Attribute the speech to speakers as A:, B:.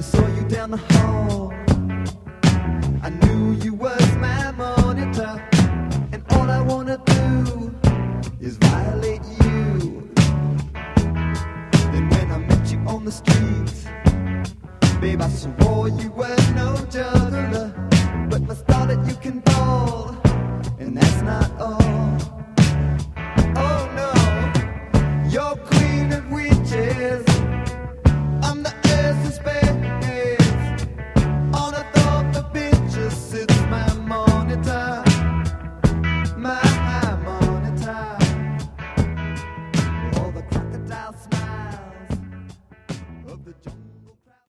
A: saw you down the hall. I knew you was my monitor, and all I wanna do is violate you. Then when I met you on the streets, babe, I swore you were no juggler, but my started you can ball, and that's not all.